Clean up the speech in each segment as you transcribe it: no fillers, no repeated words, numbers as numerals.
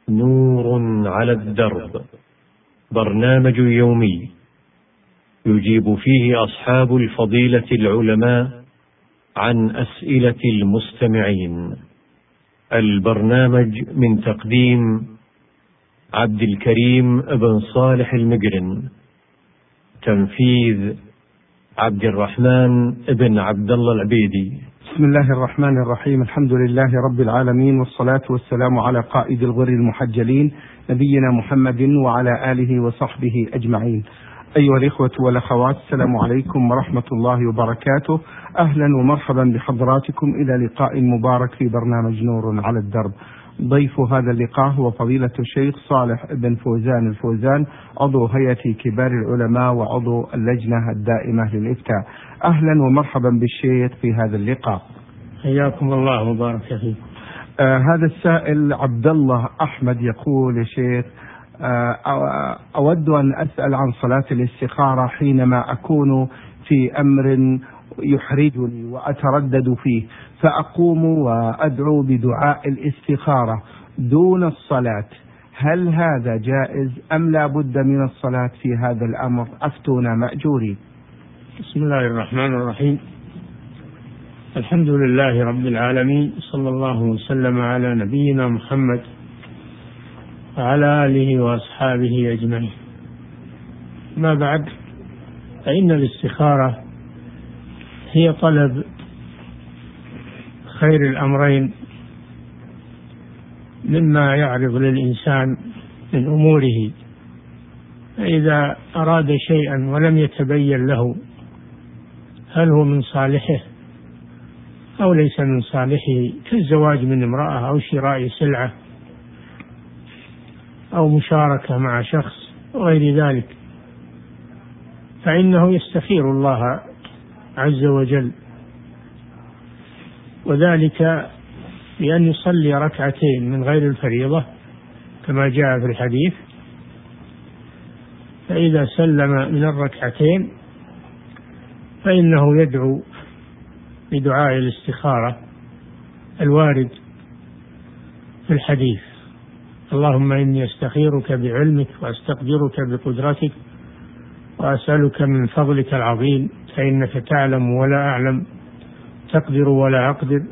نور على الدرب، برنامج يومي يجيب فيه أصحاب الفضيلة العلماء عن أسئلة المستمعين. البرنامج من تقديم عبد الكريم بن صالح المقرن، تنفيذ عبد الرحمن بن عبد الله العبيدي. بسم الله الرحمن الرحيم. الحمد لله رب العالمين، والصلاة والسلام على قائد الغر المحجلين نبينا محمد وعلى آله وصحبه أجمعين. أيها الإخوة والأخوات، السلام عليكم ورحمة الله وبركاته. أهلا ومرحبا بحضراتكم إلى لقاء مبارك في برنامج نور على الدرب. ضيف هذا اللقاء هو فضيلة الشيخ صالح بن فوزان الفوزان، عضو هيئة كبار العلماء وعضو اللجنة الدائمة للإفتاء. أهلا ومرحبا بالشيخ في هذا اللقاء. حياكم الله وبارك فيكم. هذا السائل عبد الله أحمد يقول: يا شيخ، أود أن أسأل عن صلاة الاستخارة حينما أكون في أمر يحرجني وأتردد فيه، فأقوم وأدعو بدعاء الاستخارة دون الصلاة، هل هذا جائز أم لا بد من الصلاة في هذا الأمر؟ أفتونا مأجورين. بسم الله الرحمن الرحيم. الحمد لله رب العالمين، صلى الله وسلم على نبينا محمد وعلى آله وأصحابه أجمعين. ما بعد، فإن الاستخارة هي طلب خير الأمرين مما يعرض للإنسان من أموره، فإذا أراد شيئا ولم يتبين له هل هو من صالحه أو ليس من صالحه، كالزواج من امرأة أو شراء سلعة أو مشاركة مع شخص وغير ذلك، فإنه يستخير الله عز وجل، وذلك بأن يصلي ركعتين من غير الفريضة كما جاء في الحديث، فإذا سلم من الركعتين فإنه يدعو بدعاء الاستخارة الوارد في الحديث: اللهم إني أستخيرك بعلمك وأستقدرك بقدرتك وأسألك من فضلك العظيم، فإنك تعلم ولا أعلم، تقدر ولا أقدر،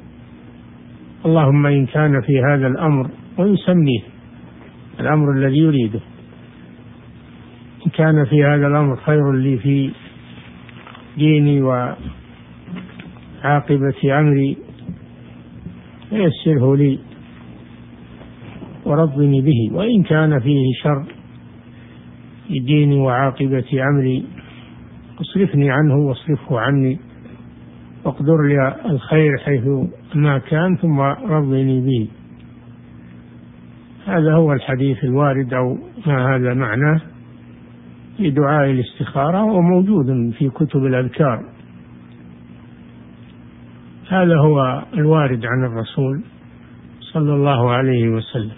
اللهم إن كان في هذا الأمر، ويسميه الأمر الذي يريده، إن كان في هذا الأمر خير لي في ديني وعاقبة أمري فيسره لي ورضني به، وإن كان فيه شر في ديني وعاقبة أمري اصرفني عنه واصرفه عني، واقدر لي الخير حيث ما كان، ثم رضني به. هذا هو الحديث الوارد، أو ما هذا معناه في دعاء الاستخارة، وموجود في كتب الأذكار. هذا هو الوارد عن الرسول صلى الله عليه وسلم.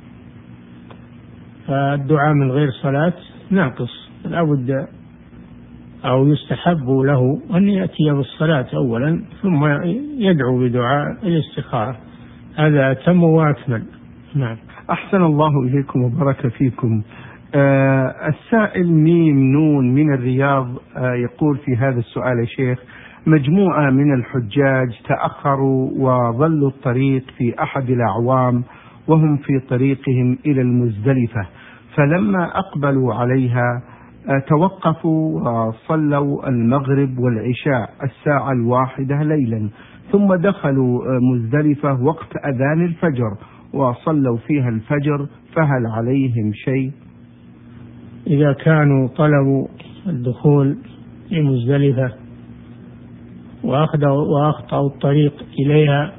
فالدعاء من غير صلاة ناقص، لا بد أو يستحب له أن يأتي بالصلاة أولا ثم يدعو بدعاء الاستخارة، هذا أتم وأكمل. نعم. أحسن الله إليكم وبارك فيكم. السائل ميم نون من الرياض يقول في هذا السؤال: يا شيخ، مجموعة من الحجاج تأخروا وظلوا الطريق في أحد الأعوام وهم في طريقهم إلى المزدلفة، فلما أقبلوا عليها توقفوا وصلوا المغرب والعشاء الساعة 1 ليلا، ثم دخلوا مزدلفة وقت أذان الفجر وصلوا فيها الفجر، فهل عليهم شيء؟ إذا كانوا طلبوا الدخول في مزدلفة وأخطأوا الطريق إليها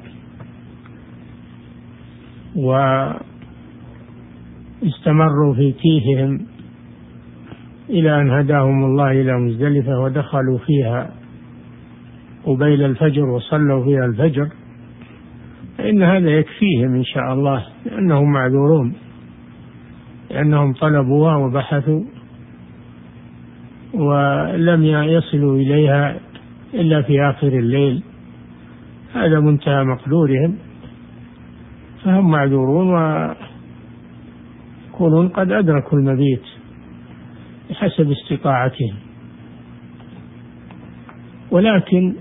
واستمروا في تيههم إلى أن هداهم الله إلى مزدلفة ودخلوا فيها قبيل الفجر وصلوا فيها الفجر، فإن هذا يكفيهم إن شاء الله، لأنهم معذورون، لأنهم طلبوها وبحثوا ولم يصلوا إليها إلا في آخر الليل، هذا منتهى مقدورهم، فهم معذورون يكونون قد أدركوا المبيت بحسب استطاعتهم. ولكن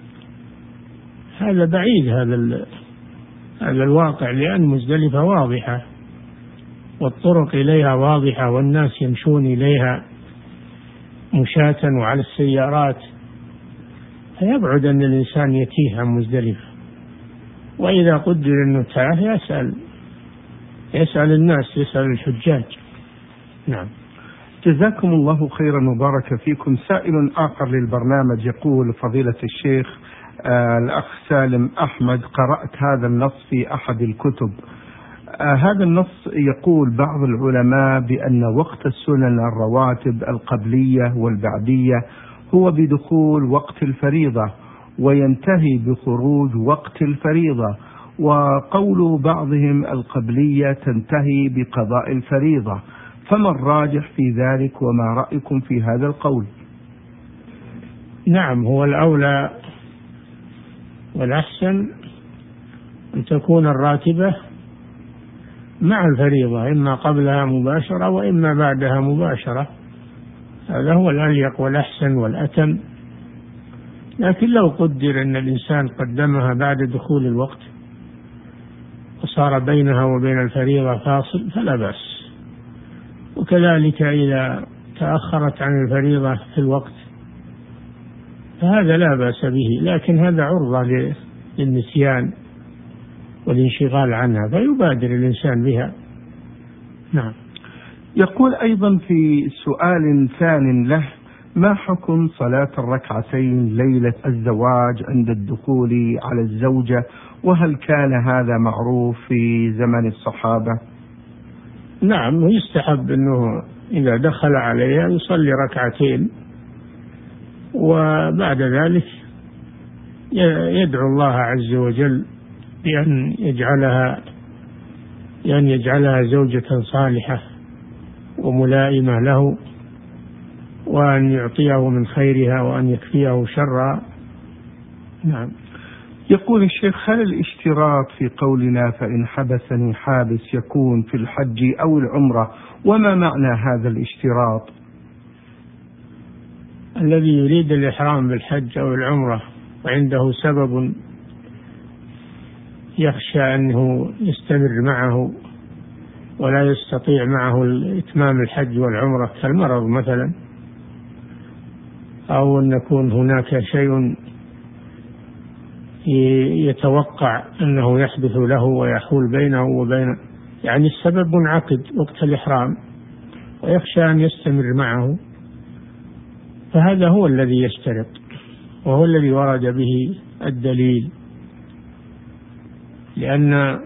هذا بعيد، هذا الواقع، لأن مزدلفة واضحة والطرق إليها واضحة والناس يمشون إليها مشاة وعلى السيارات، فيبعد أن الإنسان يتيه عن مزدلفة. وإذا قدر أنه تاه يسأل الناس، يسأل الحجاج. نعم. جزاكم الله خيرا وبارك فيكم. سائل آخر للبرنامج يقول: فضيلة الشيخ، الأخ سالم أحمد، قرأت هذا النص في أحد الكتب. هذا النص يقول بعض العلماء بأن وقت السنن الرواتب القبلية والبعدية هو بدخول وقت الفريضة وينتهي بخروج وقت الفريضة، وقول بعضهم القبلية تنتهي بقضاء الفريضة، فما الراجح في ذلك وما رأيكم في هذا القول؟ نعم، هو الأولى والأحسن أن تكون الراتبة مع الفريضة، إما قبلها مباشرة وإما بعدها مباشرة، هذا هو الأليق والأحسن والأتم. لكن لو قدر أن الإنسان قدمها بعد دخول الوقت وصار بينها وبين الفريضة فاصل فلا بأس، وكذلك إذا تأخرت عن الفريضة في الوقت فهذا لا بأس به، لكن هذا عرضة للنسيان والانشغال عنها، فيبادر الإنسان بها. نعم. يقول أيضا في سؤال ثان له: ما حكم صلاة الركعتين ليلة الزواج عند الدخول على الزوجة، وهل كان هذا معروف في زمن الصحابة؟ نعم، يستحب أنه إذا دخل عليها يصلي ركعتين، وبعد ذلك يدعو الله عز وجل بأن يجعلها زوجة صالحة وملائمة له، وأن يعطيه من خيرها وأن يكفيه شرها. نعم. يقول الشيخ: هل الاشتراط في قولنا فإن حبسني حابس يكون في الحج أو العمرة، وما معنى هذا الاشتراط؟ الذي يريد الإحرام بالحج أو العمرة وعنده سبب يخشى أنه يستمر معه ولا يستطيع معه إتمام الحج والعمرة كالمرض مثلا، أو أن يكون هناك شيء يتوقع أنه يحدث له ويحول بينه وبين، يعني السبب منعقد وقت الإحرام ويخشى أن يستمر معه، فهذا هو الذي يشترط، وهو الذي ورد به الدليل. لأن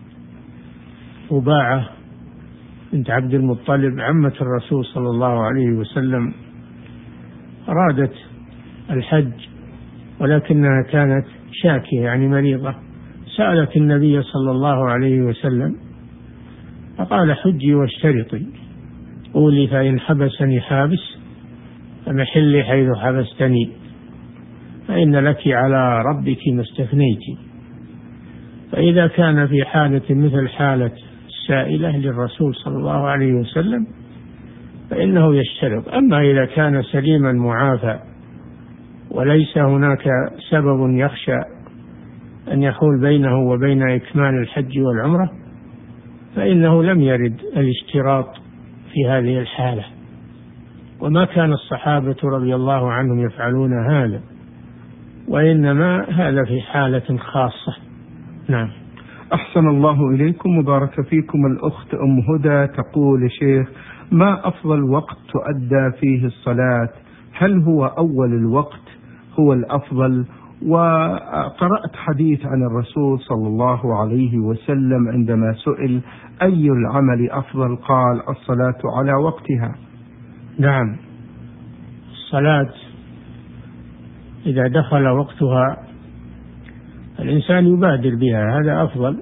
رباعة بنت عبد المطلب عمة الرسول صلى الله عليه وسلم أرادت الحج، ولكنها كانت شاكية يعني مريضة، سألت النبي صلى الله عليه وسلم فقال: حجي واشترطي، قولي فإن حبسني حابس فمحلي حيث حبستني، فإن لك على ربك ما استثنيت. فإذا كان في حالة مثل حالة السائلة للرسول صلى الله عليه وسلم فإنه يشترط. أما إذا كان سليما معافى وليس هناك سبب يخشى أن يحول بينه وبين إكمال الحج والعمرة فإنه لم يرد الاشتراط في هذه الحالة، وما كان الصحابة رضي الله عنهم يفعلون هذا، وإنما هذا في حالة خاصة. نعم. أحسن الله إليكم وبارك فيكم. الأخت أم هدى تقول: يا شيخ، ما أفضل وقت تؤدى فيه الصلاة؟ هل هو أول الوقت هو الأفضل؟ وقرأت حديث عن الرسول صلى الله عليه وسلم عندما سئل أي العمل أفضل قال: الصلاة على وقتها. نعم، الصلاة إذا دخل وقتها الإنسان يبادر بها، هذا أفضل،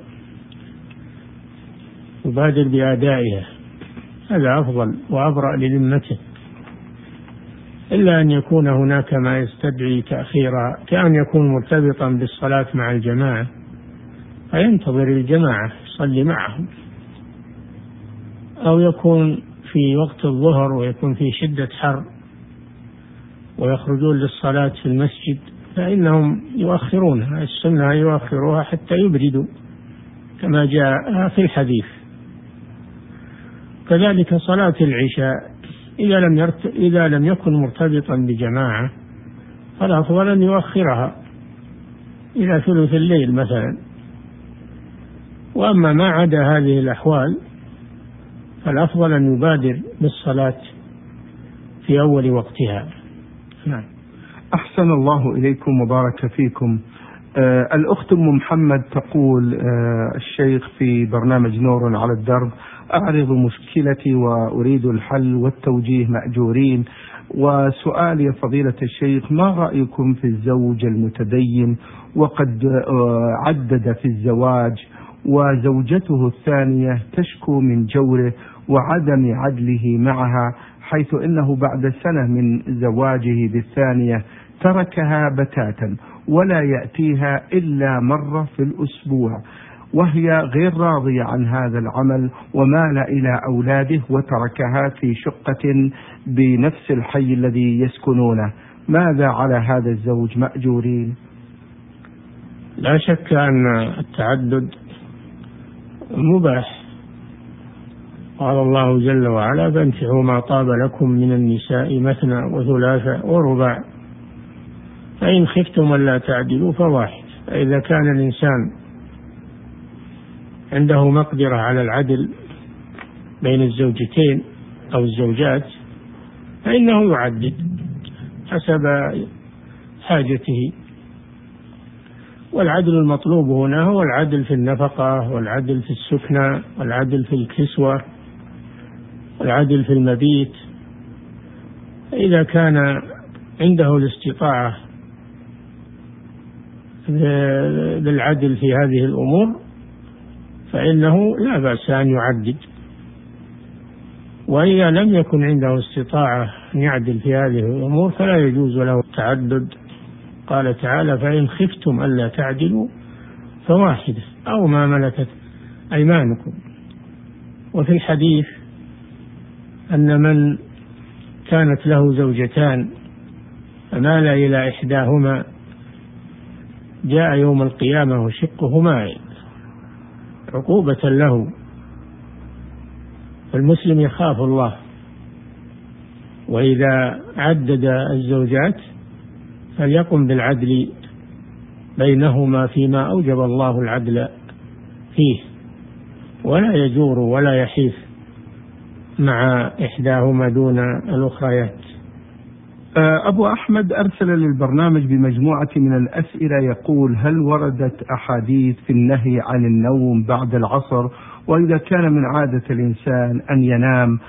يبادر بأدائها، هذا أفضل وأبرأ لذمته، إلا أن يكون هناك ما يستدعي تأخيرها، كأن يكون مرتبطا بالصلاة مع الجماعة فينتظر الجماعة يصلي معهم. أو يكون في وقت الظهر ويكون في شدة حر ويخرجون للصلاة في المسجد فإنهم يؤخرونها، السنة يؤخروها حتى يبردوا كما جاء في الحديث. كذلك صلاة العشاء إذا لم يكن مرتبطا بجماعة فالأفضل أن يؤخرها إلى ثلث الليل مثلا. وأما ما عدا هذه الأحوال فالأفضل أن يبادر بالصلاة في أول وقتها. نعم. أحسن الله إليكم وبارك فيكم. الأخت أم محمد تقول الشيخ في برنامج نور على الدرب أعرض مشكلتي وأريد الحل والتوجيه مأجورين، وسؤال يا فضيلة الشيخ ما رأيكم في الزوج المتدين وقد عدد في الزواج وزوجته الثانية تشكو من جوره وعدم عدله معها، حيث إنه بعد سنة من زواجه بالثانية تركها بتاتا ولا يأتيها إلا مرة في الأسبوع، وهي غير راضية عن هذا العمل ومال إلى أولاده وتركها في شقة بنفس الحي الذي يسكنونه. ماذا على هذا الزوج مأجورين؟ لا شك أن التعدد مباح، قال الله جل وعلا فانكحوا ما طاب لكم من النساء مثنى وثلاث ورباع فإن خفتم ألا تعدلوا فواحد. فإذا كان الإنسان عنده مقدرة على العدل بين الزوجتين أو الزوجات فإنه يعدد حسب حاجته. والعدل المطلوب هنا هو العدل في النفقة والعدل في السكنى والعدل في الكسوة والعدل في المبيت. إذا كان عنده الاستطاعة بالعدل في هذه الأمور فإنه لا بأس أن يعدد، وإذا لم يكن عنده استطاعة أن يعدل في هذه الأمور فلا يجوز له التعدد. قال تعالى فإن خفتم ألا تعدلوا فواحدة أو ما ملكت أيمانكم. وفي الحديث أن من كانت له زوجتان فمال إلى إحداهما جاء يوم القيامة وشقه مائل عقوبة له. المسلم يخاف الله، وإذا عدد الزوجات فليقم بالعدل بينهما فيما أوجب الله العدل فيه، ولا يجور ولا يحيف مع إحداهما دون الأخريات. أبو أحمد أرسل للبرنامج بمجموعة من الأسئلة يقول هل وردت أحاديث في النهي عن النوم بعد العصر؟ وإذا كان من عادة الإنسان أن ينام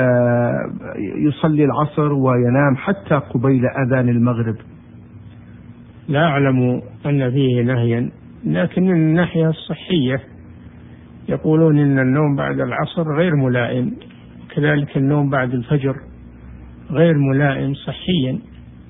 يصلي العصر وينام حتى قبيل أذان المغرب. لا أعلم أن فيه نهيا، لكن من الناحية الصحية يقولون إن النوم بعد العصر غير ملائم، كذلك النوم بعد الفجر غير ملائم صحيا.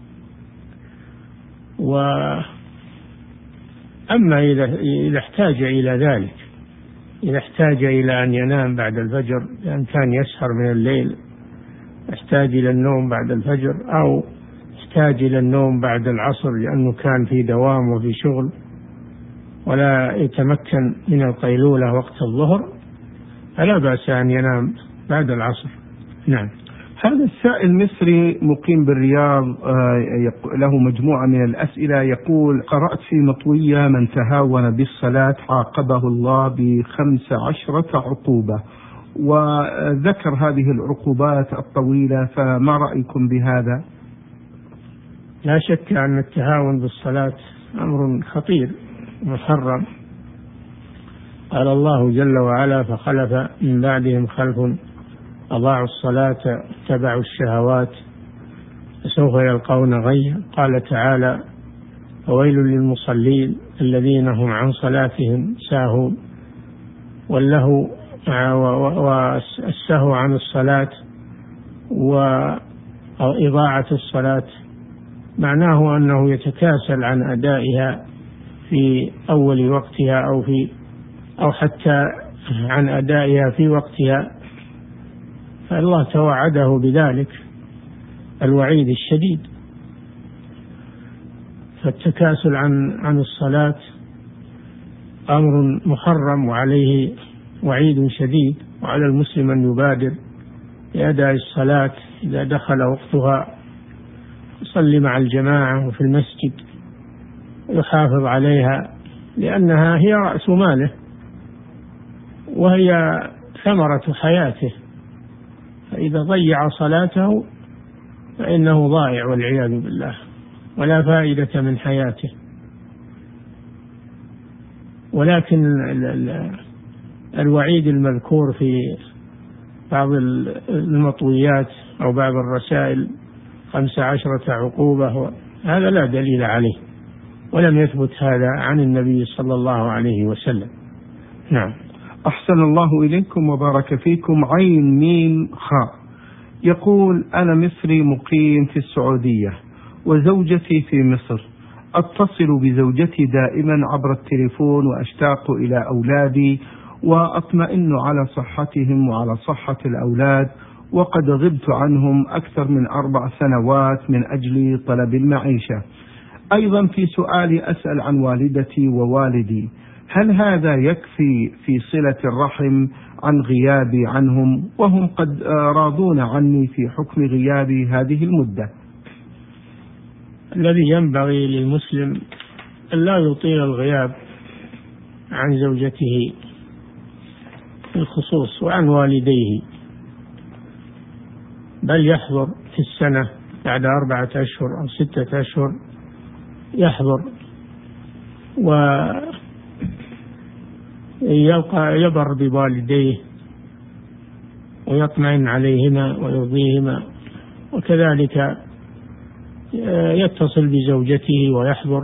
أما إذا احتاج إلى ذلك، إذا احتاج إلى أن ينام بعد الفجر لأن كان يسهر من الليل يحتاج إلى النوم بعد الفجر، أو يحتاج إلى النوم بعد العصر لأنه كان في دوام وفي شغل ولا يتمكن من القيلولة وقت الظهر، فلا بأس أن ينام بعد العصر. نعم. هذا السائل مصري مقيم بالرياض له مجموعة من الأسئلة يقول قرأت في مطوية من تهاون بالصلاة عاقبه الله ب15 عقوبة، وذكر هذه العقوبات الطويلة، فما رأيكم بهذا؟ لا شك أن التهاون بالصلاة أمر خطير محرم. قال الله جل وعلا فخلف من بعدهم خلف أضاعوا الصلاة اتبعوا الشهوات فسوف يلقون غيا. قال تعالى فويل للمصلين الذين هم عن صلاتهم ساهون. واللهو والسهو عن الصلاة وإضاعة الصلاة معناه أنه يتكاسل عن أدائها في أول وقتها أو حتى عن أدائها في وقتها فالله توعده بذلك الوعيد الشديد. فالتكاسل عن الصلاة أمر محرم وعليه وعيد شديد، وعلى المسلم أن يبادر بأداء الصلاة إذا دخل وقتها، يصلي مع الجماعة وفي المسجد ويحافظ عليها، لأنها هي رأس ماله وهي ثمرة حياته، فإذا ضيع صلاته فإنه ضائع والعياذ بالله، ولا فائدة من حياته. ولكن الوعيد المذكور في بعض المطويات أو بعض الرسائل 15 عقوبة، هذا لا دليل عليه، ولم يثبت هذا عن النبي صلى الله عليه وسلم. نعم. أحسن الله إليكم وبارك فيكم. عين ميم خاء يقول: أنا مصري مقيم في السعودية وزوجتي في مصر، أتصل بزوجتي دائما عبر التليفون وأشتاق إلى أولادي وأطمئن على صحتهم وعلى صحة الأولاد، وقد غبت عنهم أكثر من 4 سنوات من أجل طلب المعيشة. أيضا في سؤالي أسأل عن والدتي ووالدي، هل هذا يكفي في صلة الرحم عن غيابي عنهم وهم قد راضون عني في حكم غيابي هذه المدة؟ الذي ينبغي للمسلم أن لا يطيل الغياب عن زوجته بالخصوص وعن والديه، بل يحضر في السنة بعد 4 أشهر أو 6 أشهر يحضر ويبر بوالديه ويطمئن عليهما ويرضيهما، وكذلك يتصل بزوجته ويحضر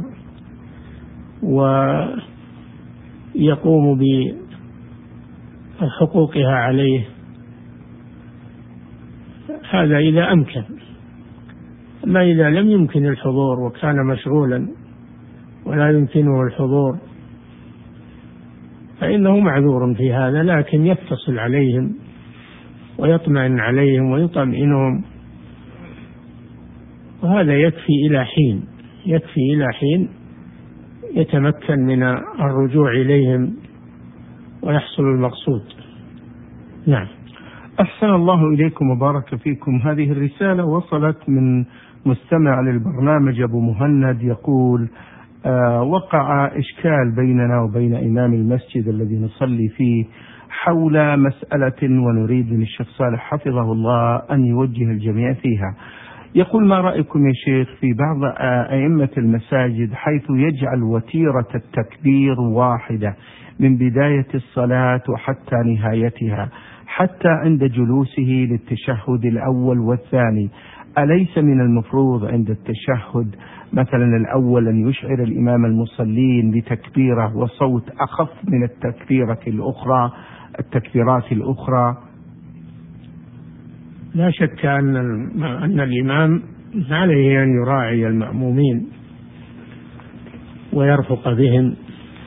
ويقوم بحقوقها عليه، هذا إذا أمكن. أما إذا لم يمكن الحضور وكان مشغولا ولا يمكنه الحضور فإنه معذور في هذا، لكن يتصل عليهم ويطمئن عليهم ويطمئنهم، وهذا يكفي إلى حين يتمكن من الرجوع إليهم ويحصل المقصود. نعم. أحسن الله إليكم وبارك فيكم. هذه الرسالة وصلت من مستمع للبرنامج أبو مهند، يقول: وقع إشكال بيننا وبين إمام المسجد الذي نصلي فيه حول مسألة، ونريد من الشيخ صالح حفظه الله أن يوجه الجميع فيها. يقول: ما رأيكم يا شيخ في بعض أئمة المساجد حيث يجعل وتيرة التكبير واحدة من بداية الصلاة وحتى نهايتها، حتى عند جلوسه للتشهد الأول والثاني؟ أليس من المفروض عند التشهد مثلا الأول أن يشعر الإمام المصلين بتكبيرة وصوت أخف من التكبيرات الأخرى؟ لا شك أن الإمام عليه أن يراعي المأمومين ويرفق بهم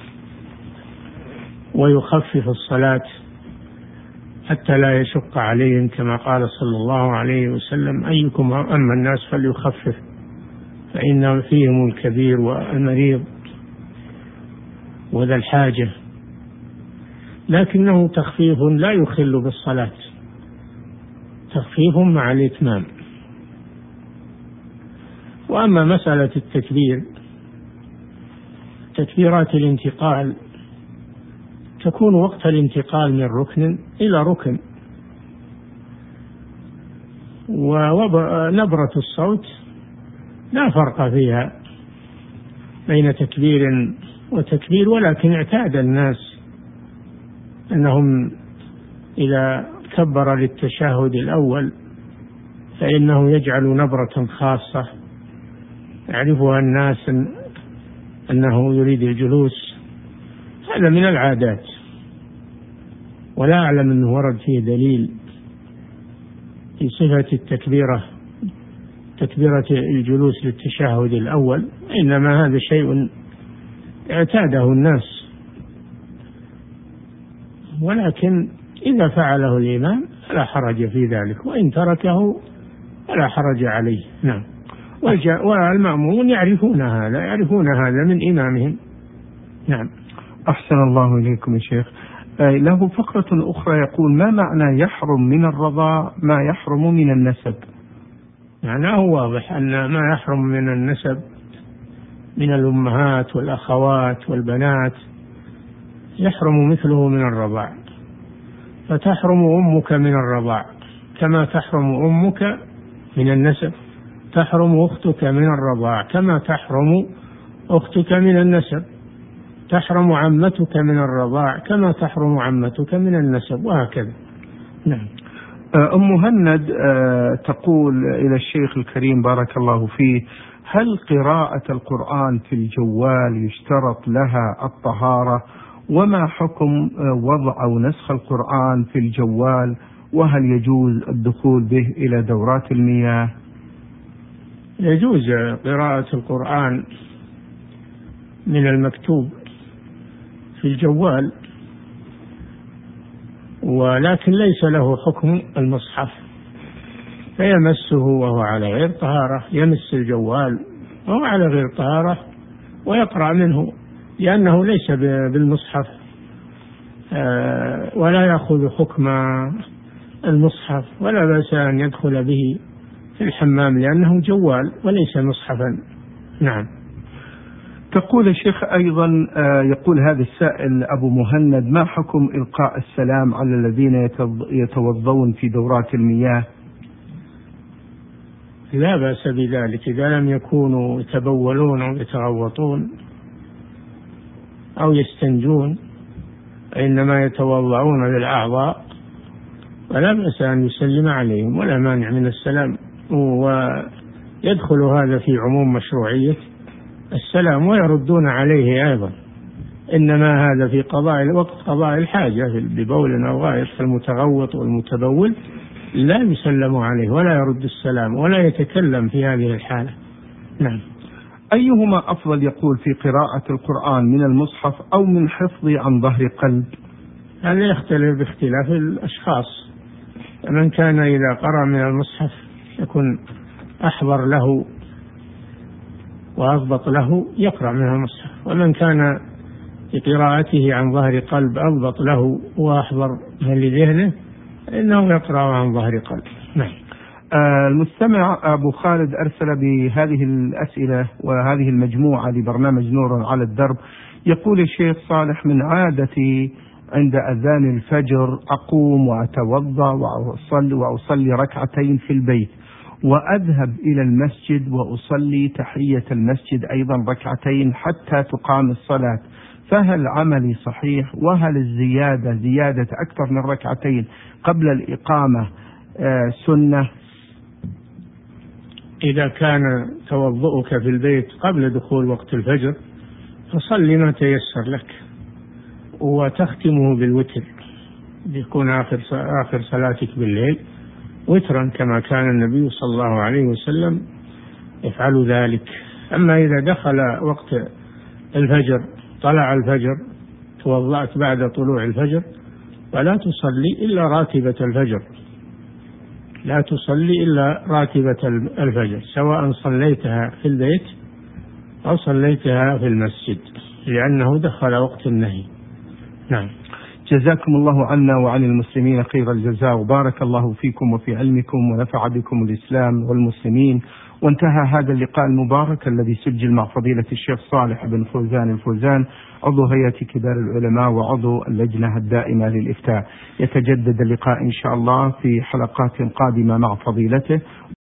ويخفف الصلاة حتى لا يشق عليهم، كما قال صلى الله عليه وسلم: أيكم أما الناس فليخفف فإن فيهم الكبير والمريض وذا الحاجة، لكنه تخفيف لا يخل بالصلاة، تخفيف مع الإتمام. وأما مسألة التكبير، تكبيرات الانتقال تكون وقت الانتقال من ركن إلى ركن، ونبرة الصوت لا فرق فيها بين تكبير وتكبير، ولكن اعتاد الناس أنهم إذا كبر للتشهد الأول فإنه يجعل نبرة خاصة يعرفها الناس أنه يريد الجلوس. هذا من العادات، ولا أعلم أنه ورد فيه دليل في صفة تكبيرة الجلوس للتشهد الأول، إنما هذا شيء اعتاده الناس، ولكن إذا فعله الإمام فلا حرج في ذلك، وإن تركه فلا حرج عليه. نعم. والمأمومون يعرفون هذا من إمامهم. نعم. أحسن الله إليكم يا شيخ. له فقرة أخرى يقول: ما معنى يحرم من الرضاع ما يحرم من النسب؟ معناه واضح أن ما يحرم من النسب من الأمهات والأخوات والبنات يحرم مثله من الرضاع، فتحرم أمك من الرضاع كما تحرم أمك من النسب، تحرم أختك من الرضاع كما تحرم أختك من النسب، تحرم عمتك من الرضاع كما تحرم عمتك من النسب، وهكذا. نعم. أم مهند تقول إلى الشيخ الكريم بارك الله فيه: هل قراءة القرآن في الجوال يشترط لها الطهارة؟ وما حكم وضع أو نسخ القرآن في الجوال؟ وهل يجوز الدخول به إلى دورات المياه؟ يجوز قراءة القرآن من المكتوب في الجوال، ولكن ليس له حكم المصحف، فيمسه وهو على غير طهارة، يمس الجوال وهو على غير طهارة ويقرأ منه، لأنه ليس بالمصحف ولا يأخذ حكم المصحف، ولا بأس أن يدخل به في الحمام لأنه جوال وليس مصحفا. نعم. تقول الشيخ أيضا يقول هذا السائل أبو مهند: ما حكم إلقاء السلام على الذين يتوضون في دورات المياه؟ لا بأس بذلك إذا لم يكونوا يتبولون أو يتغوطون أو يستنجون، إنما يتوضعون بالأعضاء، ولا بأس أن يسلم عليهم، ولا مانع من السلام، ويدخل هذا في عموم مشروعية السلام، ويردون عليه أيضا، إنما هذا في وقت قضاء الحاجة ببول أو غائط، فالمتغوط والمتبول لا يسلم عليه ولا يرد السلام ولا يتكلم في هذه الحالة. نعم. أيهما أفضل يقول في قراءة القرآن، من المصحف أو من حفظه عن ظهر قلب؟ هذا يختلف باختلاف الأشخاص، من كان إذا قرأ من المصحف يكون أحضر له وأضبط له يقرأ من المصحف، ومن كان بقراءته عن ظهر قلب أضبط له وأحضر لذهنه إنه يقرأ عن ظهر قلب. نعم. المستمع أبو خالد أرسل بهذه الأسئلة وهذه المجموعة لبرنامج نور على الدرب. يقول: الشيخ صالح، من عادتي عند أذان الفجر أقوم وأتوضأ وأصلي ركعتين في البيت، وأذهب إلى المسجد وأصلي تحية المسجد أيضا ركعتين حتى تقام الصلاة، فهل عملي صحيح؟ وهل زيادة أكثر من ركعتين قبل الإقامة سنة؟ إذا كان توضؤك في البيت قبل دخول وقت الفجر فصلي ما تيسر لك، وتختمه بالوتر، يكون آخر صلاتك بالليل وترا كما كان النبي صلى الله عليه وسلم يفعل ذلك. أما إذا دخل وقت الفجر، طلع الفجر، توضأت بعد طلوع الفجر، فلا تصلي إلا راتبة الفجر، لا تصلي إلا راتبة الفجر، سواء صليتها في البيت أو صليتها في المسجد، لأنه دخل وقت النهي. نعم. جزاكم الله عنا وعن المسلمين خير الجزاء، وبارك الله فيكم وفي علمكم، ونفع بكم الإسلام والمسلمين. وانتهى هذا اللقاء المبارك الذي سجل مع فضيلة الشيخ صالح بن فوزان الفوزان، عضو هيئة كبار العلماء وعضو اللجنة الدائمة للإفتاء. يتجدد اللقاء إن شاء الله في حلقات قادمة مع فضيلته.